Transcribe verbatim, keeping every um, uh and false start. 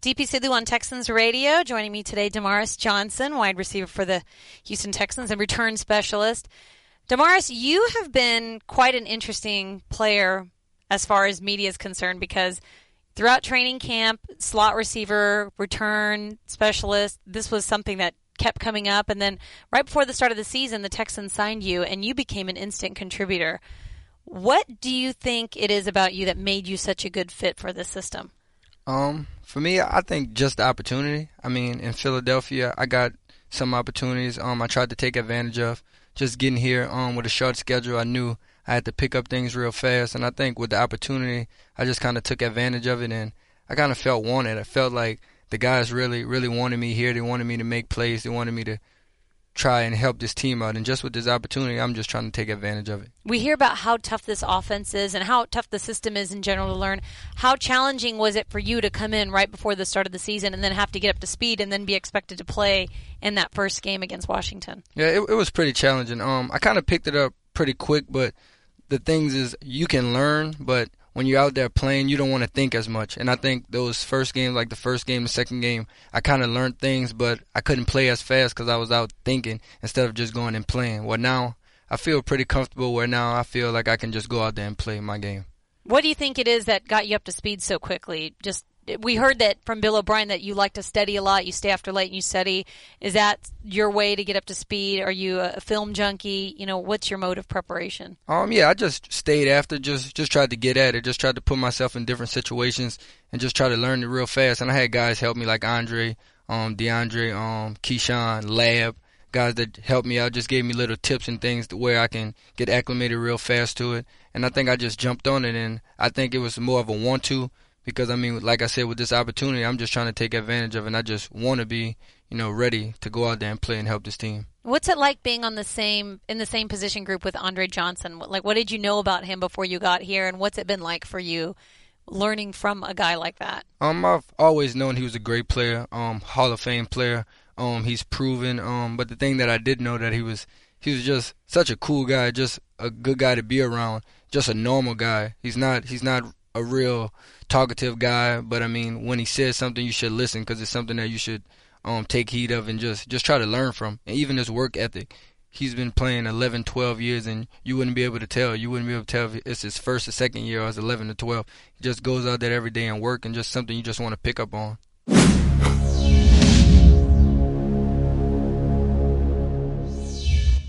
D P Sidhu on Texans Radio. Joining me today, Damaris Johnson, wide receiver for the Houston Texans and return specialist. Damaris, you have been quite an interesting player as far as media is concerned, because throughout training camp, slot receiver, return specialist, this was something that kept coming up. And then right before the start of the season, the Texans signed you, and you became an instant contributor. What do you think it is about you that made you such a good fit for this system? Um, for me, I think just the opportunity. I mean, in Philadelphia, I got some opportunities um, I tried to take advantage of. Just getting here um, with a short schedule, I knew I had to pick up things real fast. And I think with the opportunity, I just kind of took advantage of it, and I kind of felt wanted. I felt like the guys really, really wanted me here. They wanted me to make plays. They wanted me to try and help this team out. And just with this opportunity, I'm just trying to take advantage of it. We hear about how tough this offense is and how tough the system is in general to learn. How challenging was it for you to come in right before the start of the season and then have to get up to speed and then be expected to play in that first game against Washington? Yeah, it, it was pretty challenging. Um, I kind of picked it up pretty quick, but the things is you can learn, but when you're out there playing, you don't want to think as much. And I think those first games, like the first game, the second game, I kind of learned things, but I couldn't play as fast because I was out thinking instead of just going and playing. Well, now I feel pretty comfortable where now I feel like I can just go out there and play my game. What do you think it is that got you up to speed so quickly? Just we heard that from Bill O'Brien that you like to study a lot. You stay after late and you study. Is that your way to get up to speed? Are you a film junkie? You know, what's your mode of preparation? Um, yeah, I just stayed after, just just tried to get at it, just tried to put myself in different situations and just try to learn it real fast. And I had guys help me like Andre, um, DeAndre, um, Keyshawn, Lab, guys that helped me out, just gave me little tips and things to where I can get acclimated real fast to it. And I think I just jumped on it, and I think it was more of a want-to. Because, I mean, like I said, with this opportunity, I'm just trying to take advantage of it, and I just want to be, you know, ready to go out there and play and help this team. What's it like being on the same in the same position group with Andre Johnson? Like, what did you know about him before you got here, and what's it been like for you learning from a guy like that? Um, I've always known he was a great player, um, Hall of Fame player. Um, he's proven. Um, but the thing that I did know that he was, he was just such a cool guy, just a good guy to be around, just a normal guy. He's not, he's not a real talkative guy, but I mean, when he says something, you should listen because it's something that you should um, take heed of and just, just try to learn from. And even his work ethic. He's been playing eleven, twelve years, and you wouldn't be able to tell. You wouldn't be able to tell if it's his first or second year or it's eleven or twelve. He just goes out there every day and work, and just something you just want to pick up on.